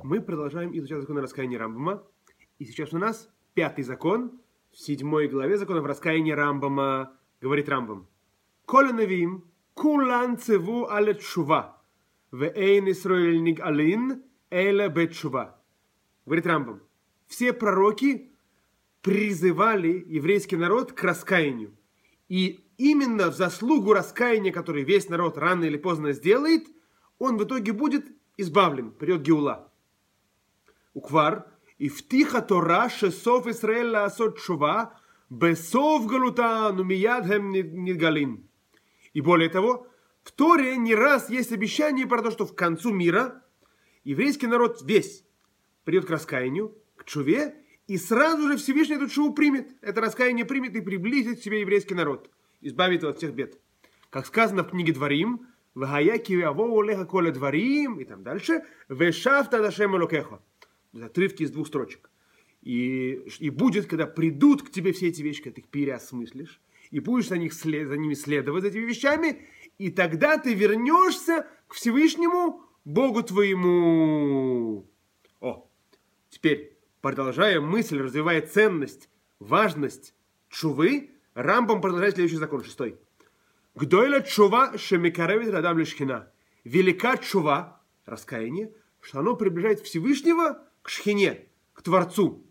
Мы продолжаем изучать законы раскаяния Рамбама. И сейчас у нас 5-й закон, в 7 главе законов раскаяния Рамбама. Говорит Рамбам. Коля навим, кулан цеву але тшува, веэйн Исроэль нигалин, эле бет тшува. Говорит Рамбам. Все пророки призывали еврейский народ к раскаянию. И именно в заслугу раскаяния, который весь народ рано или поздно сделает, он в итоге будет избавлен, придет Геула. Уквар, и втиха Тора, шесов Исраэль лаасот шува, бесов галута, нумияд хэм нидгалин. И более того, в Торе не раз есть обещание про то, что в концу мира еврейский народ весь придет к раскаянию, к чуве, и сразу же Всевышний эту чуву примет. Это раскаяние примет и приблизит к себе еврейский народ, избавит его от всех бед. Как сказано в книге Дворим, «Вахаяки авоу леха коля дворим», и там дальше, «Вешафта дашем элокеха». Отрывки из 2 строчек. И будет, когда придут к тебе все эти вещи, когда ты их переосмыслишь, и будешь за ними следовать, за этими вещами, и тогда ты вернешься к Всевышнему Богу твоему. Теперь, продолжая мысль, развивая ценность, важность чувы, Рамбам продолжает следующий закон, 6. Гдойла чува шемикаревит радам лишхина. Велика чува, раскаяние, что оно приближает Всевышнего к шхине, к Творцу.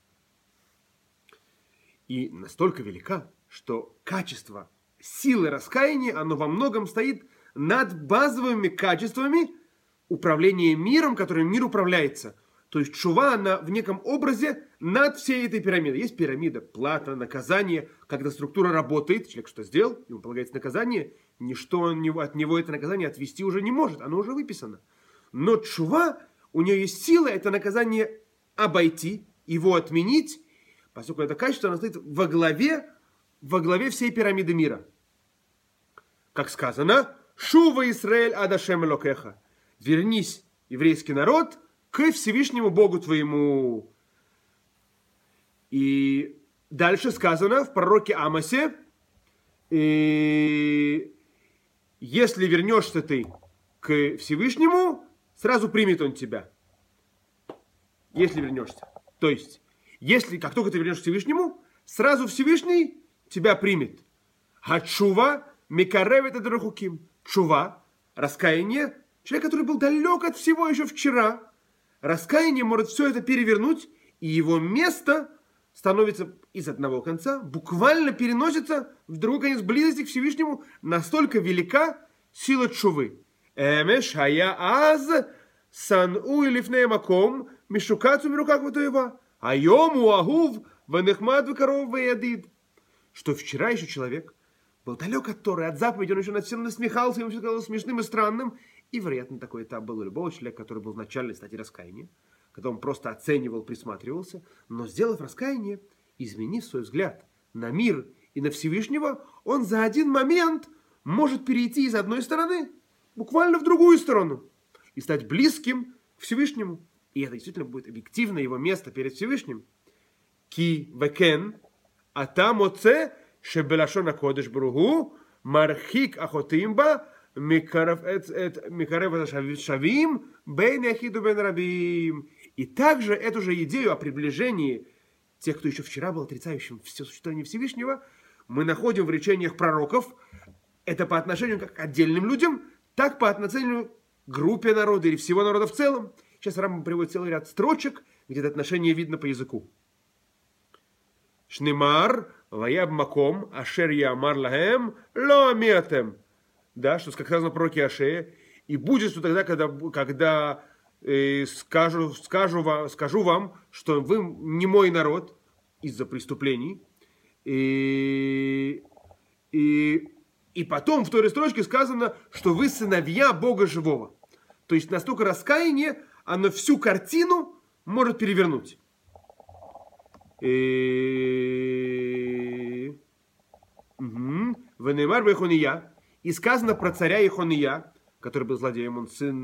И настолько велика, что качество силы раскаяния, оно во многом стоит над базовыми качествами управления миром, которым мир управляется. То есть чува, она в неком образе над всей этой пирамидой. Есть пирамида, плата, наказание. Когда структура работает, человек что сделал, ему полагается наказание, ничто от него это наказание отвести уже не может, оно уже выписано. Но чува, у нее есть сила это наказание обойти, его отменить, поскольку это качество, оно стоит во главе всей пирамиды мира. Как сказано, «Шува Исраэль адашем элокеха». Вернись, еврейский народ, к Всевышнему Богу твоему. И дальше сказано в пророке Амосе, если вернешься ты к Всевышнему, сразу примет он тебя. Если вернешься. То есть, как только ты вернешься к Всевышнему, сразу Всевышний тебя примет. А чува микаревет адрахуким. Чува, раскаяние, человек, который был далек от всего еще вчера, раскаяние может все это перевернуть, и его место становится из одного конца, буквально переносится в другой конец близости к Всевышнему. Настолько велика сила чувы. Эмеш хая аз сану илифней маком мишукацу мирукак ватуева. Айому агув ванехмад вакаров ваядид. Что вчера еще человек был далек от Торы, от заповеди, он еще над всем насмехался, ему все казалось смешным и странным. И, вероятно, такой этап был у любого человека, который был в начальной стадии раскаяния, когда он просто оценивал, присматривался, но, сделав раскаяние, изменив свой взгляд на мир и на Всевышнего, он за один момент может перейти из одной стороны буквально в другую сторону и стать близким к Всевышнему. И это действительно будет объективно его место перед Всевышним. Ки векен ата моце шебелашон акодеш баруху мархик ахотимба и также эту же идею о приближении тех, кто еще вчера был отрицающим все существование Всевышнего, мы находим в речениях пророков. Это по отношению как к отдельным людям, так по отношению к группе народа или всего народа в целом. Сейчас Рамбам приводит целый ряд строчек, где это отношение видно по языку. Шнемар ваяб маком ашер ямар лахем ло амиатем. Да, что, как сказано в пророке Ашее, и будет что тогда, когда скажу вам, что вы не мой народ из-за преступлений. И потом в той строчке сказано, что вы сыновья Бога живого. То есть настолько раскаяние, оно всю картину может перевернуть. Венемар бехония. И сказано про царя Ихония, который был злодеем, он сын,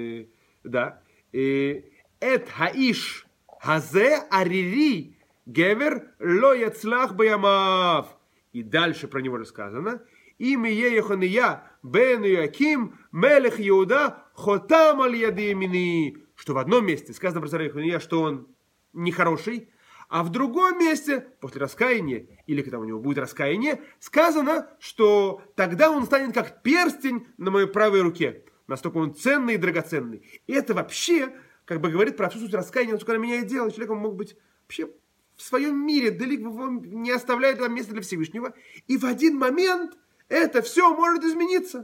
Эт хаиш хазе арири гевер ло яцлах баямав. И дальше про него рассказано. Имя Ихония бен Иоаким мелех Иуда хотам аль яди ямини. что в одном месте сказано про царя Ихония, что он нехороший, а в другом месте, после раскаяния, или когда у него будет раскаяние, сказано, что тогда он станет как перстень на моей правой руке. Настолько он ценный и драгоценный. И это вообще, как бы говорит про отсутствие раскаяния, насколько она меняет дело. Человек мог быть вообще в своем мире, далеко не оставляет там места для Всевышнего. И в один момент это все может измениться.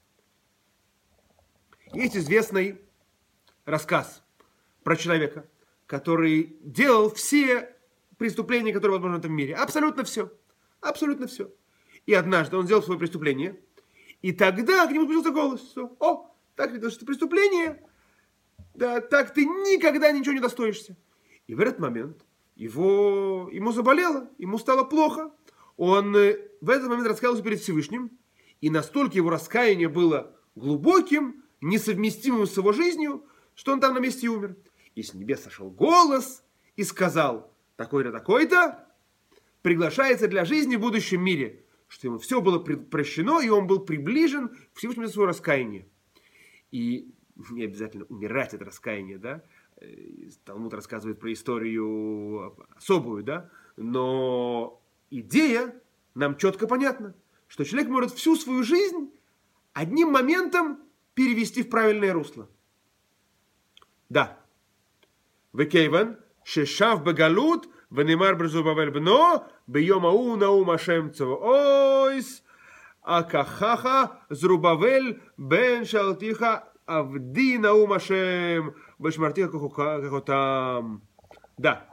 Есть известный рассказ про человека, который делал все преступления, которые возможны в этом мире. Абсолютно все. Абсолютно все. И однажды он сделал свое преступление, и тогда к нему спустился голос. Что, о, так ли это преступление? Да, так ты никогда ничего не достоишься. И в этот момент ему заболело, ему стало плохо. Он в этот момент раскаялся перед Всевышним, и настолько его раскаяние было глубоким, несовместимым с его жизнью, что он там на месте и умер. И с небес сошел голос и сказал: такой-то, такой-то приглашается для жизни в будущем мире, что ему все было прощено, и он был приближен к Всевышнему за свое раскаяние. И не обязательно умирать от раскаяния, да? Талмуд рассказывает про историю особую, да? Но идея нам четко понятна, что человек может всю свою жизнь одним моментом перевести в правильное русло. Да. Векейван, шешав бегалут, венемар брзубавель бно, бейом ау наум ашем цавоойс, акахаха зрубавель бен шалтиха авди наум ашем, бешмартиха кахотам. Да.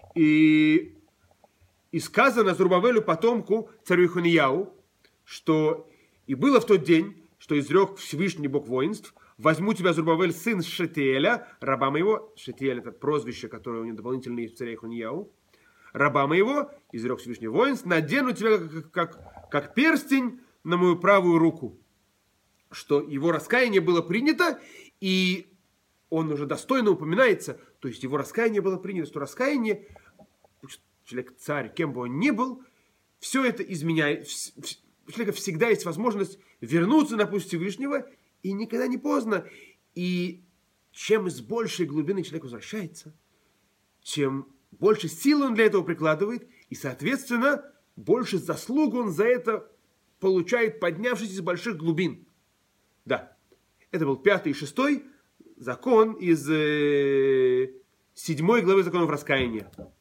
И сказано Зрубавелю, потомку, царю Ихонияу, что и было в тот день, что изрек Всевышний Бог воинств: возьму тебя, Зрубавель, сын Шетиэля, раба моего. Шетиэль — это прозвище, которое у него дополнительно есть в царе Ихонияу. Раба моего, изрек Всевышний воинств, надену тебя как перстень на мою правую руку. Что его раскаяние было принято, и он уже достойно упоминается. То есть его раскаяние было принято, что раскаяние, человек царь, кем бы он ни был, все это изменяет. У человека всегда есть возможность вернуться на путь Всевышнего, и никогда не поздно. И чем из большей глубины человек возвращается, чем больше сил он для этого прикладывает, и, соответственно, больше заслуг он за это получает, поднявшись из больших глубин. Да, это был 5-й и 6-й закон из 7 главы законов раскаяния.